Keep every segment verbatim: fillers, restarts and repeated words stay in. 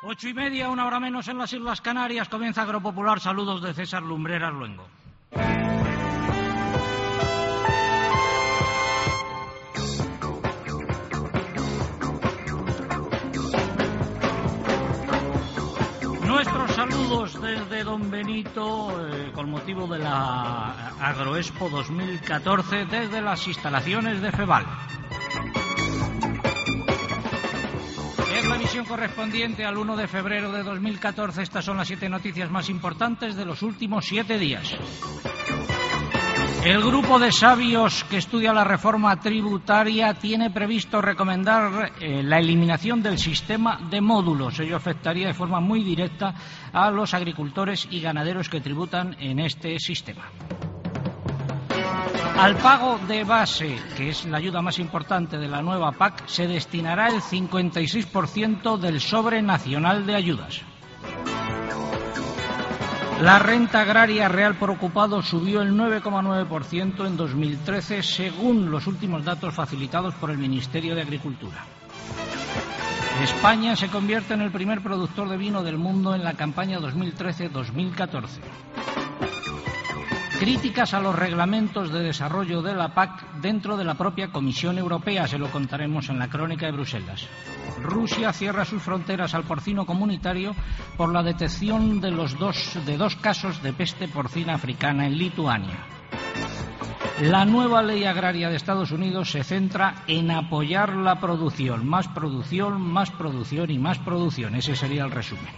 Ocho y media, una hora menos en las Islas Canarias, comienza Agropopular. Saludos de César Lumbreras Luengo. Nuestros saludos desde Don Benito, eh, con motivo de la Agroexpo dos mil catorce, desde las instalaciones de FEVAL. Es la emisión correspondiente al uno de febrero de dos mil catorce. Estas son las siete noticias más importantes de los últimos siete días. El grupo de sabios que estudia la reforma tributaria tiene previsto recomendar eh, la eliminación del sistema de módulos. Ello afectaría de forma muy directa a los agricultores y ganaderos que tributan en este sistema. Al pago de base, que es la ayuda más importante de la nueva P A C, se destinará el cincuenta y seis por ciento del sobre nacional de ayudas. La renta agraria real por ocupado subió el nueve coma nueve por ciento en dos mil trece, según los últimos datos facilitados por el Ministerio de Agricultura. España se convierte en el primer productor de vino del mundo en la campaña dos mil trece dos mil catorce. Críticas a los reglamentos de desarrollo de la P A C dentro de la propia Comisión Europea, se lo contaremos en la crónica de Bruselas. Rusia cierra sus fronteras al porcino comunitario por la detección de, los dos, de dos casos de peste porcina africana en Lituania. La nueva ley agraria de Estados Unidos se centra en apoyar la producción, más producción, más producción y más producción. Ese sería el resumen.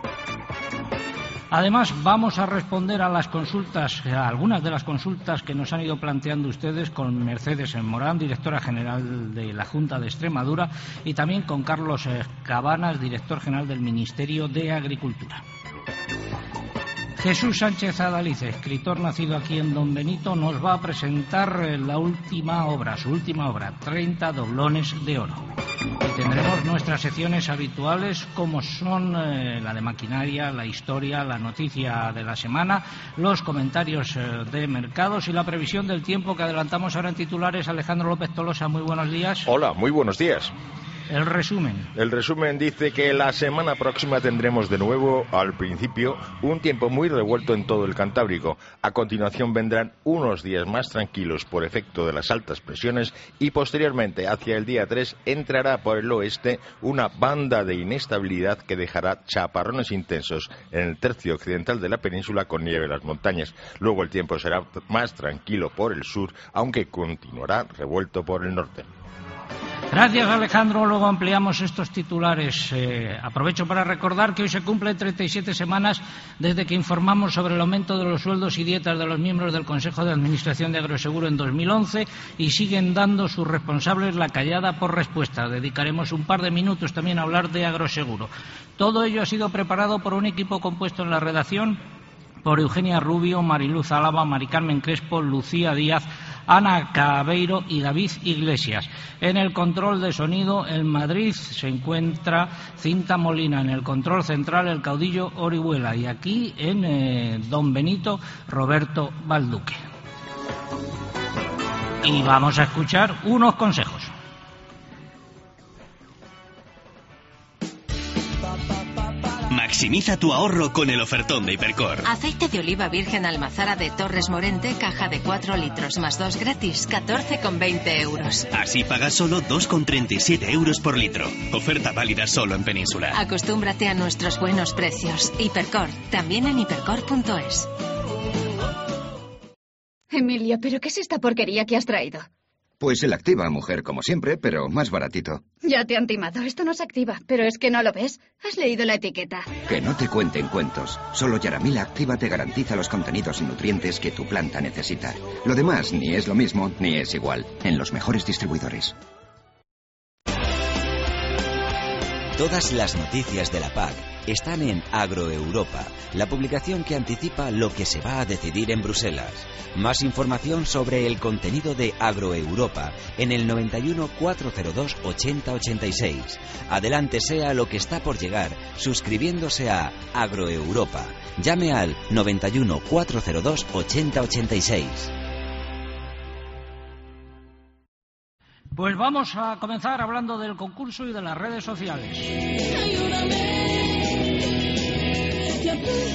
Además, vamos a responder a las consultas, a algunas de las consultas que nos han ido planteando ustedes con Mercedes Morán, directora general de la Junta de Extremadura, y también con Carlos Cabanas, director general del Ministerio de Agricultura. Jesús Sánchez Adalice, escritor nacido aquí en Don Benito, nos va a presentar la última obra, su última obra, treinta doblones de oro. Y tendremos nuestras secciones habituales, como son eh, la de maquinaria, la historia, la noticia de la semana, los comentarios eh, de mercados y la previsión del tiempo que adelantamos ahora en titulares. Alejandro López Tolosa, muy buenos días. Hola, muy buenos días. El resumen. El resumen dice que la semana próxima tendremos de nuevo, al principio, un tiempo muy revuelto en todo el Cantábrico. A continuación vendrán unos días más tranquilos por efecto de las altas presiones y posteriormente, hacia el día tres, entrará por el oeste una banda de inestabilidad que dejará chaparrones intensos en el tercio occidental de la península con nieve en las montañas. Luego el tiempo será más tranquilo por el sur, aunque continuará revuelto por el norte. Gracias, Alejandro. Luego ampliamos estos titulares. Eh, aprovecho para recordar que hoy se cumplen treinta y siete semanas desde que informamos sobre el aumento de los sueldos y dietas de los miembros del Consejo de Administración de Agroseguro en dos mil once y siguen dando sus responsables la callada por respuesta. Dedicaremos un par de minutos también a hablar de Agroseguro. Todo ello ha sido preparado por un equipo compuesto en la redacción por Eugenia Rubio, Mariluz Álava, Mari Carmen Crespo, Lucía Díaz, Ana Cabeiro y David Iglesias. En el control de sonido en Madrid se encuentra Cinta Molina, en el control central el caudillo Orihuela y aquí en eh, Don Benito Roberto Balduque. Y vamos a escuchar unos consejos. Maximiza tu ahorro con el ofertón de Hipercor. Aceite de oliva virgen almazara de Torres Morente, caja de cuatro litros más dos gratis, catorce con veinte euros. Así pagas solo dos con treinta y siete euros por litro. Oferta válida solo en Península. Acostúmbrate a nuestros buenos precios. Hipercor, también en hipercor punto es. Emilio, ¿pero qué es esta porquería que has traído? Pues el Activa, mujer, como siempre, pero más baratito. Ya te han timado, esto no se activa, pero es que no lo ves. ¿Has leído la etiqueta? Que no te cuenten cuentos. Solo Yaramila Activa te garantiza los contenidos y nutrientes que tu planta necesita. Lo demás ni es lo mismo ni es igual. En los mejores distribuidores. Todas las noticias de la P A C están en Agroeuropa, la publicación que anticipa lo que se va a decidir en Bruselas. Más información sobre el contenido de Agroeuropa en el noventa y uno, cuatrocientos dos, ochenta, ochenta y seis. Adelántese a lo que está por llegar suscribiéndose a Agroeuropa. Llame al noventa y uno, cuatrocientos dos, ochenta, ochenta y seis. Pues vamos a comenzar hablando del concurso y de las redes sociales. Ayúdame, te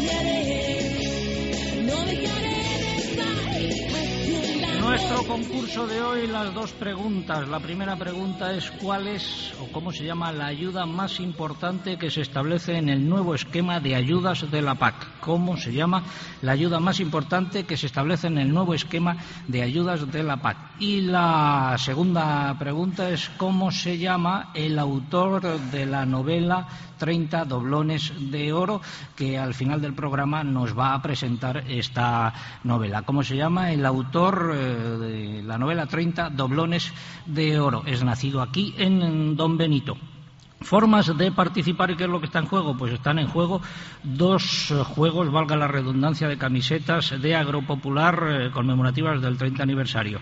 apoyaré, no dejaré de estar haciendo. Nuestro concurso de hoy, las dos preguntas. La primera pregunta es ¿cuál es o cómo se llama la ayuda más importante que se establece en el nuevo esquema de ayudas de la P A C? ¿Cómo se llama la ayuda más importante que se establece en el nuevo esquema de ayudas de la P A C? Y la segunda pregunta es ¿cómo se llama el autor de la novela treinta doblones de oro, que al final del programa nos va a presentar esta novela? ¿Cómo se llama el autor eh, de la novela treinta doblones de oro? Es nacido aquí en Don Benito. Formas de participar y qué es lo que está en juego. Pues están en juego dos juegos, valga la redundancia, de camisetas de Agropopular eh, conmemorativas del treinta aniversario.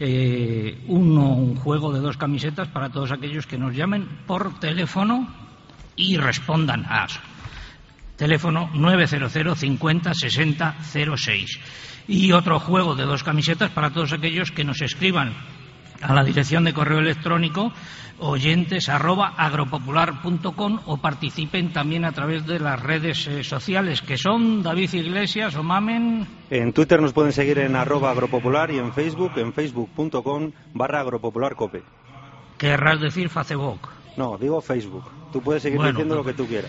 Eh, uno, un juego de dos camisetas para todos aquellos que nos llamen por teléfono y respondan a teléfono nueve cero cero cincuenta sesenta cero seis. Y otro juego de dos camisetas para todos aquellos que nos escriban a la dirección de correo electrónico oyentes arroba agropopular punto com o participen también a través de las redes eh, sociales, que son David Iglesias o Mamen. En Twitter nos pueden seguir en arroba agropopular y en Facebook en facebook punto com barra agropopularcope. ¿Querrás decir Facebook? No, digo Facebook. Tú puedes seguir bueno, diciendo lo que tú quieras.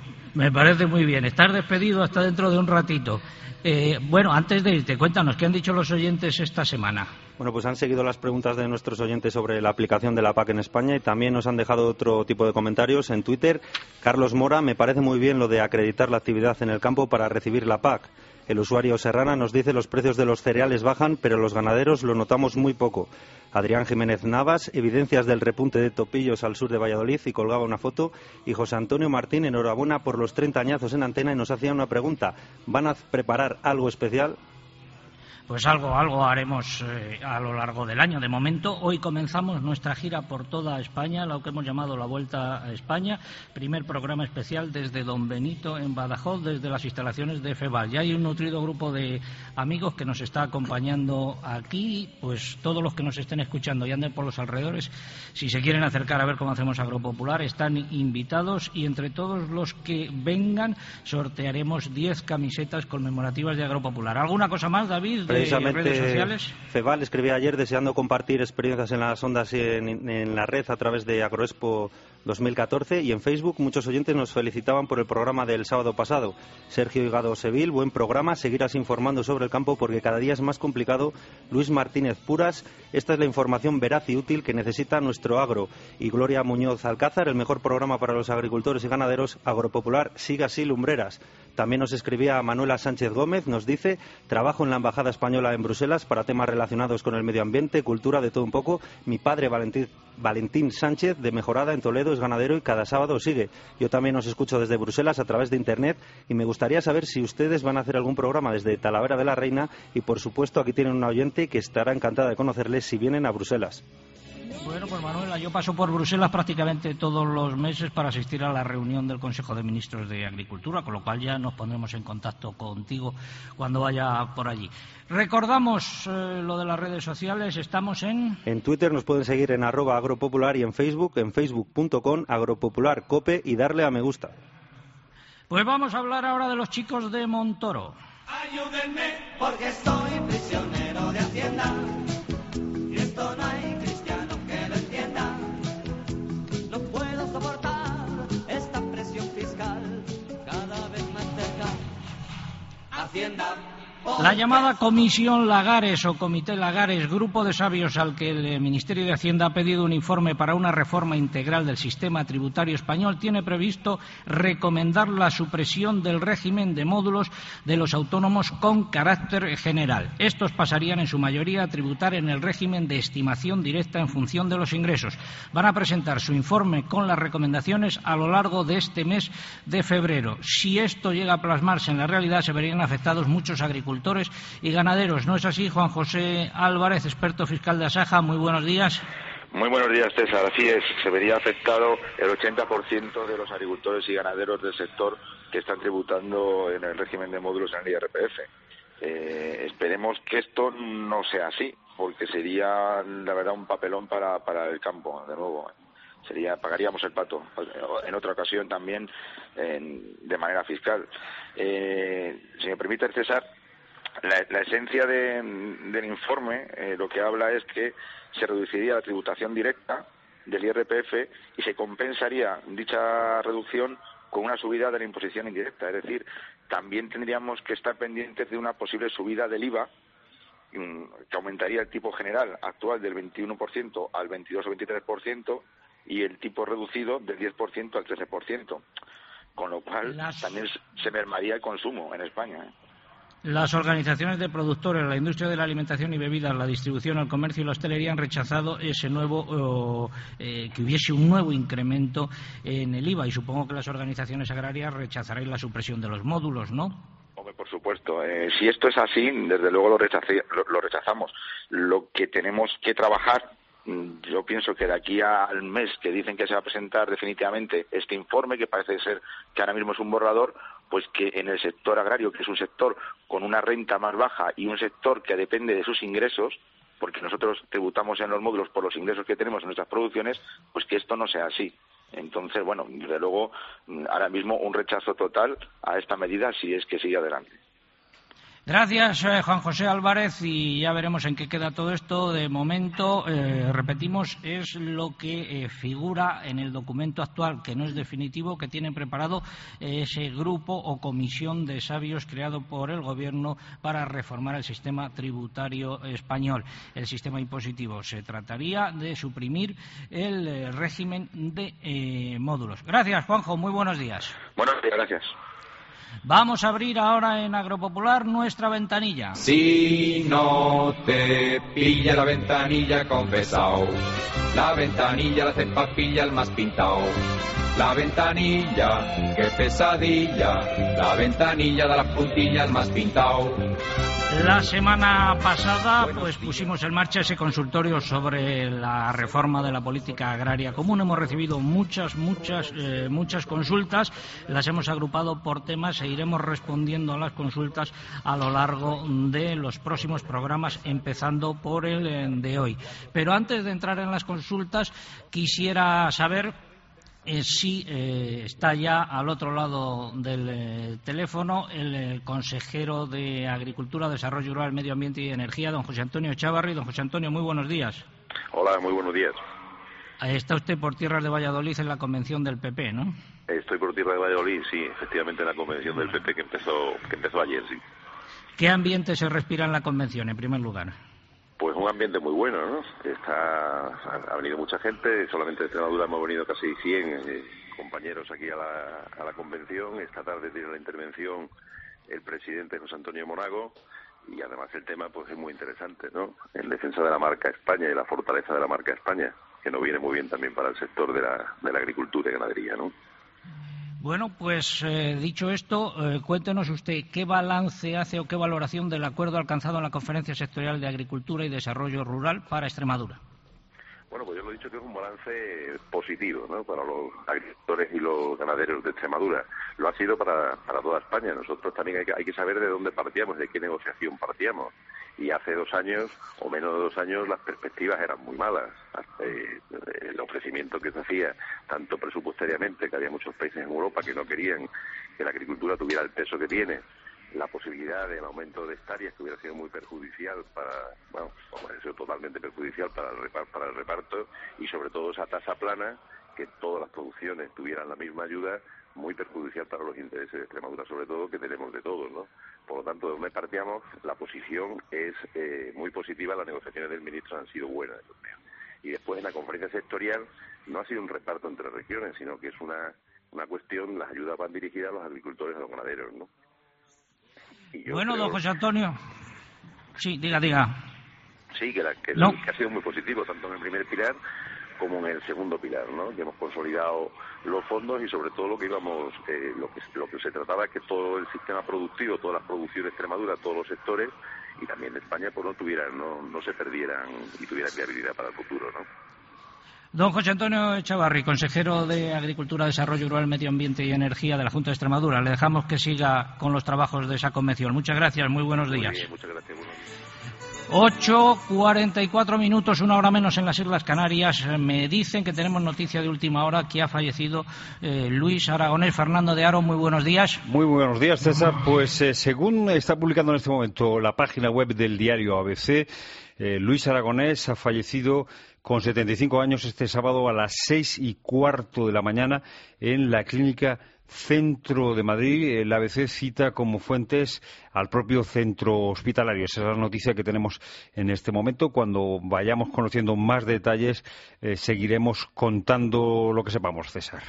Me parece muy bien. Estás despedido hasta dentro de un ratito. Eh, bueno, antes de irte, cuéntanos, ¿qué han dicho los oyentes esta semana? Bueno, pues han seguido las preguntas de nuestros oyentes sobre la aplicación de la P A C en España y también nos han dejado otro tipo de comentarios en Twitter. Carlos Mora, me parece muy bien lo de acreditar la actividad en el campo para recibir la P A C. El usuario Serrana nos dice los precios de los cereales bajan, pero los ganaderos lo notamos muy poco. Adrián Jiménez Navas, evidencias del repunte de topillos al sur de Valladolid, y colgaba una foto. Y José Antonio Martín, enhorabuena por los treinta añazos en antena, y nos hacía una pregunta. ¿Van a preparar algo especial? Pues algo, algo haremos eh, a lo largo del año. De momento, hoy comenzamos nuestra gira por toda España, lo que hemos llamado la Vuelta a España. Primer programa especial desde Don Benito, en Badajoz, desde las instalaciones de FEVAL. Ya hay un nutrido grupo de amigos que nos está acompañando aquí. Pues todos los que nos estén escuchando y anden por los alrededores, si se quieren acercar a ver cómo hacemos Agropopular, están invitados. Y entre todos los que vengan, sortearemos diez camisetas conmemorativas de Agropopular. ¿Alguna cosa más, David? De Precisamente, FEVAL escribía ayer deseando compartir experiencias en las ondas y en, en la red a través de Agroexpo dos mil catorce, y en Facebook muchos oyentes nos felicitaban por el programa del sábado pasado. Sergio Higado Seville, buen programa, seguirás informando sobre el campo porque cada día es más complicado. Luis Martínez Puras, esta es la información veraz y útil que necesita nuestro agro. Y Gloria Muñoz Alcázar, el mejor programa para los agricultores y ganaderos, Agropopular, siga así, lumbreras. También nos escribía Manuela Sánchez Gómez, nos dice, trabajo en la Embajada Española en Bruselas para temas relacionados con el medio ambiente, cultura, de todo un poco. Mi padre, Valentín, Valentín Sánchez, de Mejorada, en Toledo, es ganadero y cada sábado sigue. Yo también os escucho desde Bruselas a través de Internet y me gustaría saber si ustedes van a hacer algún programa desde Talavera de la Reina, y por supuesto aquí tienen una oyente que estará encantada de conocerles si vienen a Bruselas. Bueno, pues Manuela, yo paso por Bruselas prácticamente todos los meses para asistir a la reunión del Consejo de Ministros de Agricultura, con lo cual ya nos pondremos en contacto contigo cuando vaya por allí. Recordamos eh, lo de las redes sociales, estamos en... En Twitter nos pueden seguir en arroba agropopular y en Facebook, en facebook punto com agropopularcope, y darle a me gusta. Pues vamos a hablar ahora de los chicos de Montoro. Ayúdenme porque estoy prisionero de Hacienda y esto no hay cristiano que lo entienda. No puedo soportar esta presión fiscal cada vez más cerca. Hacienda. La llamada Comisión Lagares o Comité Lagares, grupo de sabios al que el Ministerio de Hacienda ha pedido un informe para una reforma integral del sistema tributario español, tiene previsto recomendar la supresión del régimen de módulos de los autónomos con carácter general. Estos pasarían en su mayoría a tributar en el régimen de estimación directa en función de los ingresos. Van a presentar su informe con las recomendaciones a lo largo de este mes de febrero. Si esto llega a plasmarse en la realidad, se verían afectados muchos agricultores y ganaderos. ¿No es así, Juan José Álvarez, experto fiscal de Asaja? Muy buenos días. Muy buenos días, César. Así es, se vería afectado el ochenta por ciento de los agricultores y ganaderos del sector que están tributando en el régimen de módulos en el I R P F. Eh, esperemos que esto no sea así, porque sería, la verdad, un papelón para, para el campo, de nuevo. Sería, pagaríamos el pato en otra ocasión también en, de manera fiscal. Eh, si me permite, César, la, la esencia de, del informe eh, lo que habla es que se reduciría la tributación directa del I R P F y se compensaría dicha reducción con una subida de la imposición indirecta. Es decir, también tendríamos que estar pendientes de una posible subida del I V A que aumentaría el tipo general actual del veintiuno por ciento al veintidós o veintitrés por ciento y el tipo reducido del diez por ciento al trece por ciento, con lo cual Las... también se mermaría el consumo en España, ¿eh? Las organizaciones de productores, la industria de la alimentación y bebidas, la distribución, el comercio y la hostelería han rechazado ese nuevo eh, que hubiese un nuevo incremento en el I V A, y supongo que las organizaciones agrarias rechazaréis la supresión de los módulos, ¿no? Hombre, por supuesto. Eh, si esto es así, desde luego lo, rechace, lo, lo rechazamos. Lo que tenemos que trabajar, yo pienso que de aquí al mes que dicen que se va a presentar definitivamente este informe, que parece ser que ahora mismo es un borrador, pues que en el sector agrario, que es un sector con una renta más baja y un sector que depende de sus ingresos, porque nosotros tributamos en los módulos por los ingresos que tenemos en nuestras producciones, pues que esto no sea así. Entonces, bueno, desde luego, ahora mismo un rechazo total a esta medida si es que sigue adelante. Gracias, eh, Juan José Álvarez, y ya veremos en qué queda todo esto. De momento, eh, repetimos, es lo que eh, figura en el documento actual, que no es definitivo, que tiene preparado eh, ese grupo o comisión de sabios creado por el Gobierno para reformar el sistema tributario español, el sistema impositivo. Se trataría de suprimir el eh, régimen de eh, módulos. Gracias, Juanjo, muy buenos días. Buenos días, gracias. Vamos a abrir ahora en Agropopular nuestra ventanilla. Si no te pilla la ventanilla, confesao. La ventanilla la hace papilla el más pintao. La ventanilla, qué pesadilla. La ventanilla da las puntillas más pintao. La semana pasada pues pusimos en marcha ese consultorio sobre la reforma de la política agraria común. Hemos recibido muchas, muchas, eh, muchas consultas. Las hemos agrupado por temas e iremos respondiendo a las consultas a lo largo de los próximos programas, empezando por el de hoy. Pero antes de entrar en las consultas, quisiera saber Eh, sí, eh, está ya al otro lado del eh, teléfono el, el consejero de Agricultura, Desarrollo Rural, Medio Ambiente y Energía, don José Antonio Chávarri. Don José Antonio, muy buenos días. Hola, muy buenos días. Está usted por tierras de Valladolid en la convención del P P, ¿no? Estoy por tierra de Valladolid, sí, efectivamente en la convención del P P que empezó, que empezó ayer, sí. ¿Qué ambiente se respira en la convención, en primer lugar? Pues un ambiente muy bueno, ¿no? Está, ha venido mucha gente, solamente de Extremadura hemos venido casi cien eh, compañeros aquí a la, a la convención. Esta tarde tiene la intervención el presidente José Antonio Monago, y además el tema pues es muy interesante, ¿no? En defensa de la marca España y la fortaleza de la marca España, que nos viene muy bien también para el sector de la, de la agricultura y ganadería, ¿no? Bueno, pues eh, dicho esto, eh, cuéntenos usted qué balance hace o qué valoración del acuerdo alcanzado en la Conferencia Sectorial de Agricultura y Desarrollo Rural para Extremadura. Bueno, pues yo lo he dicho que es un balance positivo, ¿no?, para los agricultores y los ganaderos de Extremadura. Lo ha sido para, para toda España. Nosotros también hay que, hay que saber de dónde partíamos, de qué negociación partíamos. Y hace dos años, o menos de dos años, las perspectivas eran muy malas. Eh, el ofrecimiento que se hacía, tanto presupuestariamente, que había muchos países en Europa que no querían que la agricultura tuviera el peso que tiene, la posibilidad del aumento de hectáreas, que hubiera sido muy perjudicial para, bueno, hubiera sido totalmente perjudicial para el reparto, para el reparto, y sobre todo esa tasa plana, que todas las producciones tuvieran la misma ayuda, muy perjudicial para los intereses de Extremadura, sobre todo, que tenemos de todos, ¿no? Por lo tanto, de donde partíamos, la posición es eh, muy positiva. Las negociaciones del ministro han sido buenas, yo creo. Y después, en la conferencia sectorial, no ha sido un reparto entre regiones, sino que es una, una cuestión, las ayudas van dirigidas a los agricultores y a los ganaderos, ¿no? Bueno, creo... don José Antonio. Sí, diga, diga. Sí, que, la, que, no. que ha sido muy positivo, tanto en el primer pilar como en el segundo pilar, ¿no? Que hemos consolidado los fondos y sobre todo lo que íbamos, eh, lo que lo que se trataba es que todo el sistema productivo, todas las producciones de Extremadura, todos los sectores y también de España, pues no tuvieran, no, no se perdieran y tuvieran viabilidad para el futuro, ¿no? Don José Antonio Echavarri, consejero de Agricultura, Desarrollo Rural, Medio Ambiente y Energía de la Junta de Extremadura. Le dejamos que siga con los trabajos de esa convención. Muchas gracias, muy buenos días. Muy bien, muchas gracias, buenos días. ocho cuarenta y cuatro minutos, una hora menos en las Islas Canarias. Me dicen que tenemos noticia de última hora que ha fallecido eh, Luis Aragonés. Fernando de Aro, muy buenos días. Muy buenos días, César. Pues eh, según está publicando en este momento la página web del diario A B C, eh, Luis Aragonés ha fallecido con setenta y cinco años este sábado a las seis y cuarto de la mañana en la clínica Centro de Madrid. El A B C cita como fuentes al propio centro hospitalario. Esa es la noticia que tenemos en este momento. Cuando vayamos conociendo más detalles, eh, seguiremos contando lo que sepamos, César.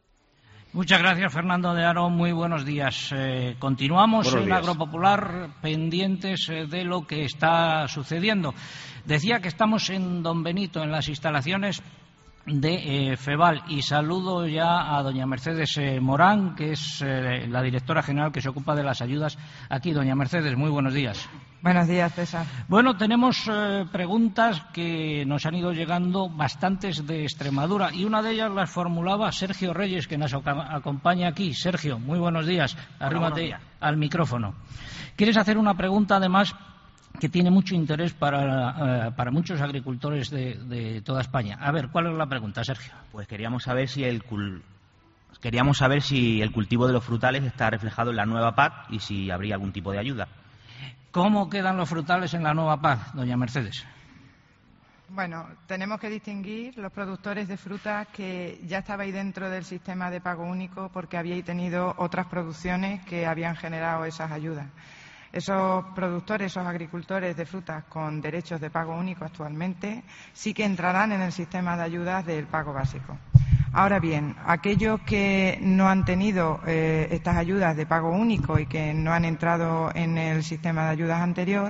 Muchas gracias, Fernando de Aro. Muy buenos días. Eh, continuamos buenos en días. Agropopular pendientes eh, de lo que está sucediendo. Decía que estamos en Don Benito, en las instalaciones de eh, FEVAL, y saludo ya a doña Mercedes eh, Morán, que es eh, la directora general que se ocupa de las ayudas aquí. Doña Mercedes, muy buenos días. Buenos días, César. Bueno, tenemos eh, preguntas que nos han ido llegando bastantes de Extremadura, y una de ellas las formulaba Sergio Reyes, que nos acompaña aquí. Sergio, muy buenos días. Arrímate al micrófono. ¿Quieres hacer una pregunta, además, que tiene mucho interés para, uh, para muchos agricultores de, de toda España? A ver, ¿cuál es la pregunta, Sergio? Pues queríamos saber si el cul... queríamos saber si el cultivo de los frutales está reflejado en la nueva P A C y si habría algún tipo de ayuda. ¿Cómo quedan los frutales en la nueva P A C, doña Mercedes? Bueno, tenemos que distinguir los productores de frutas que ya estabais dentro del sistema de pago único porque habíais tenido otras producciones que habían generado esas ayudas. Esos productores, esos agricultores de frutas con derechos de pago único actualmente sí que entrarán en el sistema de ayudas del pago básico. Ahora bien, aquellos que no han tenido eh, estas ayudas de pago único y que no han entrado en el sistema de ayudas anterior,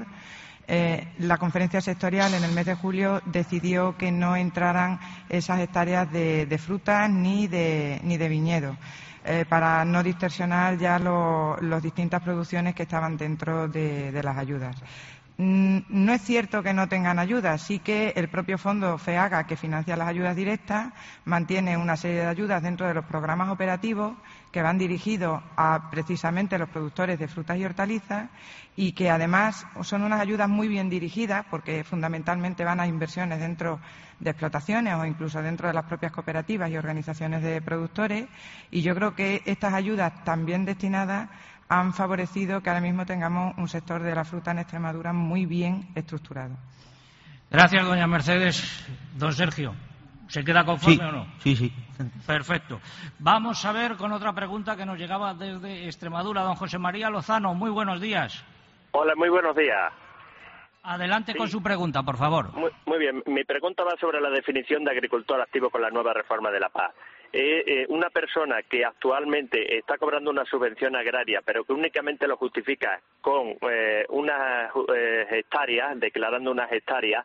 eh, la conferencia sectorial en el mes de julio decidió que no entraran esas hectáreas de, de frutas ni de, ni de viñedo. Eh, para no distorsionar ya las distintas producciones que estaban dentro de, de las ayudas. Mm, no es cierto que no tengan ayudas, sí que el propio fondo FEAGA, que financia las ayudas directas, mantiene una serie de ayudas dentro de los programas operativos que van dirigidos a precisamente los productores de frutas y hortalizas, y que además son unas ayudas muy bien dirigidas porque fundamentalmente van a inversiones dentro de explotaciones o incluso dentro de las propias cooperativas y organizaciones de productores, y yo creo que estas ayudas también destinadas han favorecido que ahora mismo tengamos un sector de la fruta en Extremadura muy bien estructurado. Gracias, doña Mercedes. Don Sergio, ¿se queda conforme sí, o no? Sí, sí. Perfecto. Vamos a ver con otra pregunta que nos llegaba desde Extremadura. Don José María Lozano, muy buenos días. Hola, muy buenos días. Adelante sí. con su pregunta, por favor. Muy, muy bien. Mi pregunta va sobre la definición de agricultor activo con la nueva reforma de la P A C. Eh, eh, una persona que actualmente está cobrando una subvención agraria, pero que únicamente lo justifica con eh, unas eh, hectáreas, declarando unas hectáreas,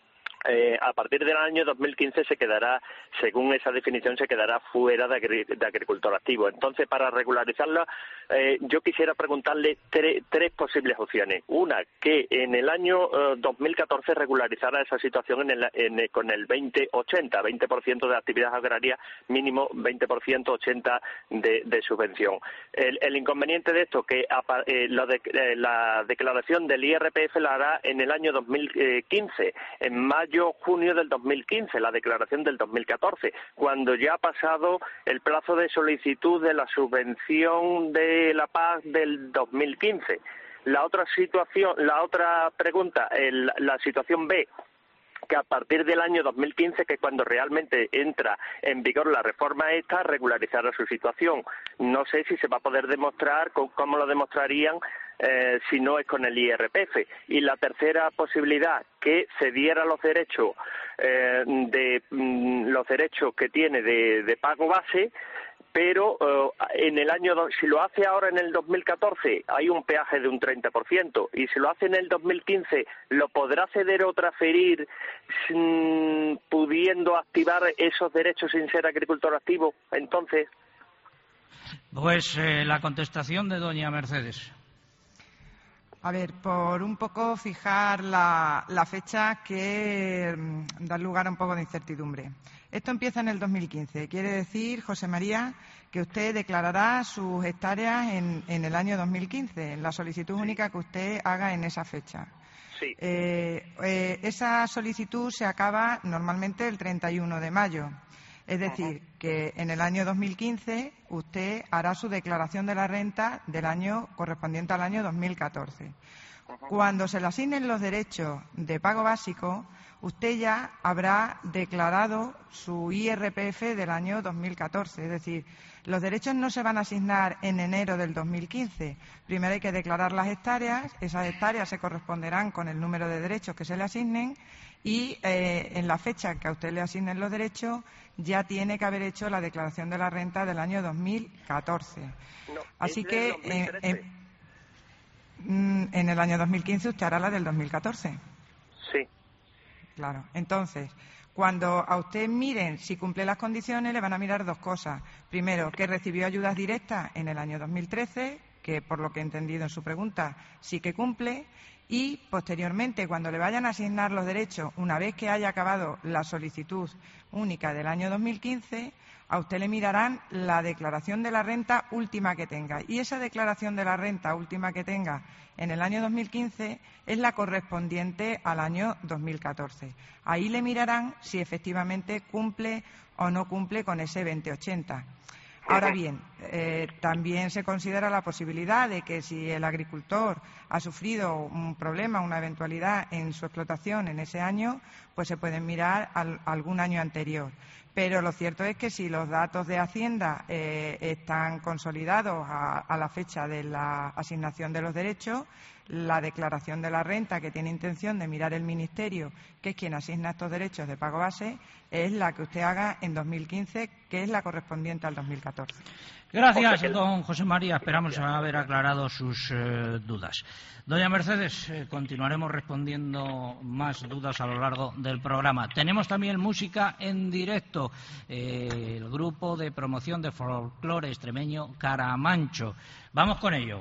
Eh, a partir del año dos mil quince se quedará, según esa definición, se quedará fuera de, agri de agricultor activo. Entonces, para regularizarlo, eh, yo quisiera preguntarle tre tres posibles opciones. Una, que en el año eh, dos mil catorce regularizara esa situación en el, en el, con el veinte ochenta, veinte por ciento de actividad agraria, mínimo veinte por ciento, ochenta por ciento de, de subvención. El, el inconveniente de esto, que eh, lo de, eh, la declaración del I R P F la hará en el año dos mil quince, en mayo junio del dos mil quince, la declaración del dos mil catorce, cuando ya ha pasado el plazo de solicitud de la subvención de la P A C del dos mil quince. La otra situación, la otra pregunta, el, la situación B, que a partir del año dos mil quince, que es cuando realmente entra en vigor la reforma esta, regularizará su situación. No sé si se va a poder demostrar, cómo lo demostrarían, eh, si no es con el I R P F. Y la tercera posibilidad, que cediera los derechos eh, de mm, los derechos que tiene de, de pago base, pero uh, en el año, si lo hace ahora en el dos mil catorce, hay un peaje de un treinta por ciento, y si lo hace en el dos mil quince, ¿lo podrá ceder o transferir sin, pudiendo activar esos derechos sin ser agricultor activo? Entonces... Pues eh, la contestación de doña Mercedes. A ver, por un poco fijar la, la fecha que mm, da lugar a un poco de incertidumbre. Esto empieza en el dos mil quince. Quiere decir, José María, que usted declarará sus hectáreas en, en el año dos mil quince, en la solicitud única que usted haga en esa fecha. Sí. Eh, eh, esa solicitud se acaba normalmente el treinta y uno de mayo. Es decir, que en el año dos mil quince usted hará su declaración de la renta del año correspondiente al año dos mil catorce. Cuando se le asignen los derechos de pago básico, usted ya habrá declarado su I R P F del año dos mil catorce. Es decir, los derechos no se van a asignar en enero del dos mil quince. Primero hay que declarar las hectáreas. Esas hectáreas se corresponderán con el número de derechos que se le asignen y eh, en la fecha que a usted le asignen los derechos ya tiene que haber hecho la declaración de la renta del año dos mil catorce. No, Así es que del dos mil trece. eh, eh, en el año dos mil quince usted hará la del dos mil catorce. Sí. Claro. Entonces, cuando a usted miren si cumple las condiciones, le van a mirar dos cosas. Primero, que recibió ayudas directas en el año dos mil trece, que por lo que he entendido en su pregunta sí que cumple. Y, posteriormente, cuando le vayan a asignar los derechos, una vez que haya acabado la solicitud única del año dos mil quince, a usted le mirarán la declaración de la renta última que tenga. Y esa declaración de la renta última que tenga en el año dos mil quince es la correspondiente al año dos mil catorce. Ahí le mirarán si efectivamente cumple o no cumple con ese veinte ochenta. Ahora bien, eh, también se considera la posibilidad de que si el agricultor ha sufrido un problema, una eventualidad en su explotación en ese año, pues se pueden mirar al, algún año anterior. Pero lo cierto es que si los datos de Hacienda eh, están consolidados a, a la fecha de la asignación de los derechos, la declaración de la renta que tiene intención de mirar el Ministerio, que es quien asigna estos derechos de pago base, es la que usted haga en dos mil quince, que es la correspondiente al dos mil catorce. Gracias, don José María. Esperamos haber aclarado sus eh, dudas. Doña Mercedes, eh, continuaremos respondiendo más dudas a lo largo del programa. Tenemos también música en directo. Eh, el grupo de promoción de folclore extremeño Caramancho. Vamos con ello.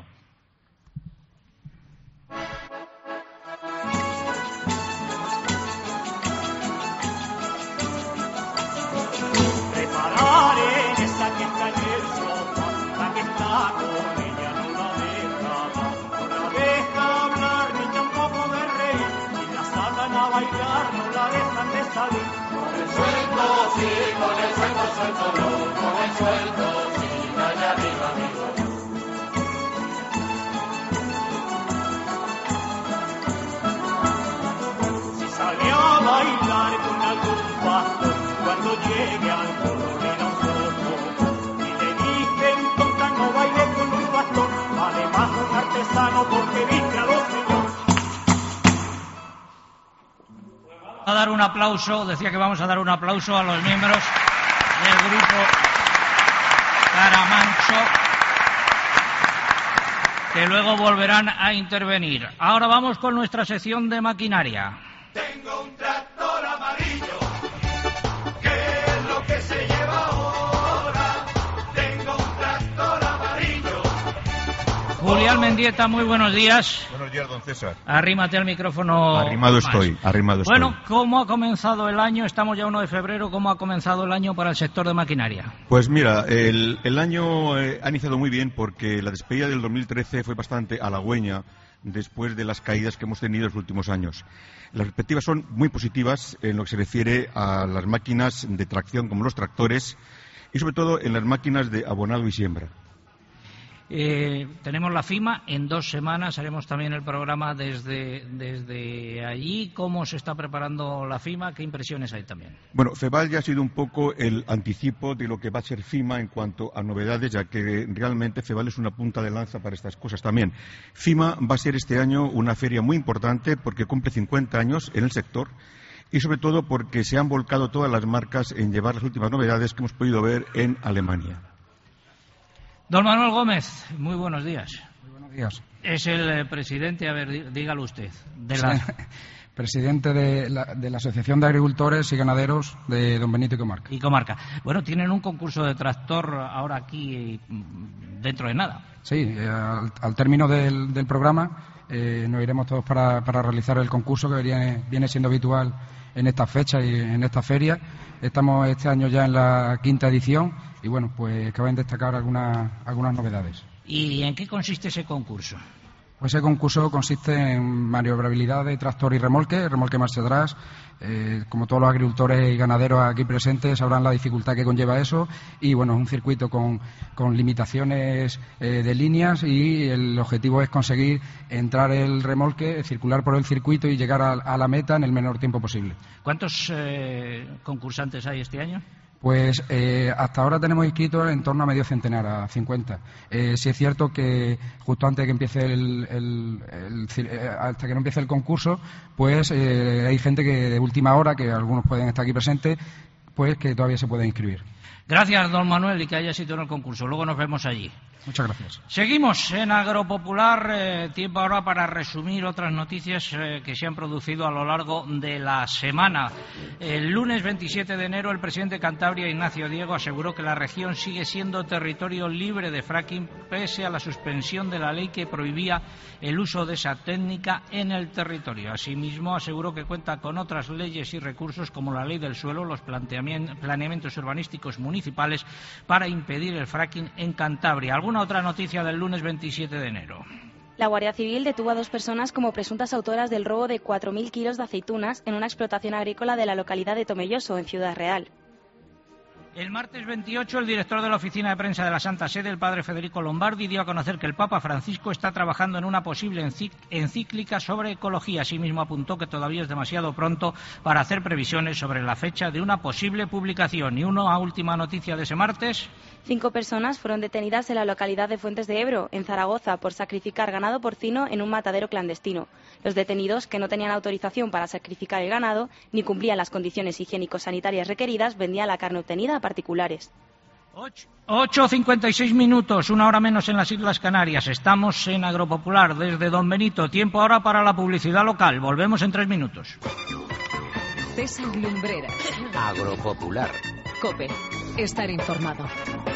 Prepararé esa que está en el sofá, la que está con ella no la deja, no la deja hablar ni tampoco de reír, y la sacan a bailar, no la dejan de salir. Con el suelto, sí, con el suelto, suelto no, con el suelto, sí, allá arriba, amigo. Si sale a bailar con algún pastor, cuando llegue al coro le da un foto y le dicen tonta no baile con un pastor, vale más un artesano porque viste a los señores. A dar un aplauso, decía que vamos a dar un aplauso a los miembros del grupo Caramancho, que luego volverán a intervenir. Ahora vamos con nuestra sección de maquinaria. Tengo un tractor amarillo, ¿qué es lo que se lleva ahora? Tengo un tractor amarillo. Julián Mendieta, muy buenos días. Buenos días, don César. Arrímate al micrófono. Arrimado más. estoy, arrimado estoy. Bueno, ¿cómo ha comenzado el año? Estamos ya uno de febrero. ¿Cómo ha comenzado el año para el sector de maquinaria? Pues mira, el, el año eh, ha iniciado muy bien porque la despedida del dos mil trece fue bastante halagüeña después de las caídas que hemos tenido en los últimos años. Las perspectivas son muy positivas en lo que se refiere a las máquinas de tracción como los tractores y sobre todo en las máquinas de abonado y siembra. Eh, tenemos la FIMA, en dos semanas haremos también el programa desde, desde allí. ¿Cómo se está preparando la FIMA? ¿Qué impresiones hay también? Bueno, FEVAL ya ha sido un poco el anticipo de lo que va a ser FIMA en cuanto a novedades, ya que realmente FEVAL es una punta de lanza para estas cosas también. FIMA va a ser este año una feria muy importante porque cumple cincuenta años en el sector y sobre todo porque se han volcado todas las marcas en llevar las últimas novedades que hemos podido ver en Alemania. Don Manuel Gómez, muy buenos días. Muy buenos días. Es el eh, presidente, a ver, dígalo usted, de la... Sí, presidente de la, de la Asociación de Agricultores y Ganaderos de Don Benito y Comarca. Y Comarca. Bueno, tienen un concurso de tractor ahora aquí dentro de nada. Sí, eh, al, al término del, del programa eh, nos iremos todos para, para realizar el concurso que viene, viene siendo habitual en esta fecha y en esta feria. Estamos este año ya en la quinta edición y bueno, pues caben destacar algunas, algunas novedades. ¿Y en qué consiste ese concurso? Pues ese concurso consiste en maniobrabilidad de tractor y remolque, remolque marcha atrás. Eh, como todos los agricultores y ganaderos aquí presentes sabrán la dificultad que conlleva eso y bueno, es un circuito con, con limitaciones eh, de líneas y el objetivo es conseguir entrar el remolque, circular por el circuito y llegar a, a la meta en el menor tiempo posible. ¿Cuántos eh, concursantes hay este año? Pues eh, hasta ahora tenemos inscritos en torno a medio centenar, a cincuenta. Eh, sí es cierto que justo antes de que empiece el, el, el, el hasta que no empiece el concurso, pues eh, hay gente que de última hora, que algunos pueden estar aquí presentes, pues que todavía se puede inscribir. Gracias, don Manuel, y que haya sido en el concurso. Luego nos vemos allí. Muchas gracias. Seguimos en Agropopular. Eh, tiempo ahora para resumir otras noticias eh, que se han producido a lo largo de la semana. El lunes veintisiete de enero, el presidente de Cantabria, Ignacio Diego, aseguró que la región sigue siendo territorio libre de fracking pese a la suspensión de la ley que prohibía el uso de esa técnica en el territorio. Asimismo, aseguró que cuenta con otras leyes y recursos como la ley del suelo, los planeamientos urbanísticos municipales para impedir el fracking en Cantabria. ¿Alguna otra noticia del lunes veintisiete de enero? La Guardia Civil detuvo a dos personas como presuntas autoras del robo de cuatro mil kilos de aceitunas en una explotación agrícola de la localidad de Tomelloso, en Ciudad Real. El martes veintiocho, el director de la Oficina de Prensa de la Santa Sede, el padre Federico Lombardi, dio a conocer que el Papa Francisco está trabajando en una posible encíclica sobre ecología. Asimismo, apuntó que todavía es demasiado pronto para hacer previsiones sobre la fecha de una posible publicación. Y una última noticia de ese martes. Cinco personas fueron detenidas en la localidad de Fuentes de Ebro, en Zaragoza, por sacrificar ganado porcino en un matadero clandestino. Los detenidos, que no tenían autorización para sacrificar el ganado, ni cumplían las condiciones higiénico-sanitarias requeridas, vendían la carne obtenida a particulares. ocho cincuenta y seis minutos, una hora menos en las Islas Canarias. Estamos en Agropopular desde Don Benito. Tiempo ahora para la publicidad local. Volvemos en tres minutos. César Lumbreras. Agropopular. COPE. Estar informado.